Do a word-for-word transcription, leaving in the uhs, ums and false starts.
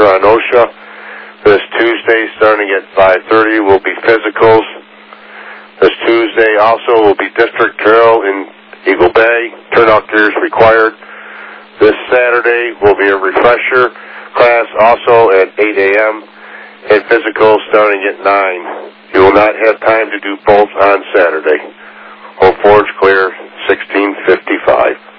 on OSHA. This Tuesday, starting at five thirty, will be physicals. This Tuesday also will be district drill in Eagle Bay. Turnout gear is required. This Saturday will be a refresher class also at eight a.m. and physical starting at nine. You will not have time to do both on Saturday. Old Forge clear, sixteen fifty-five.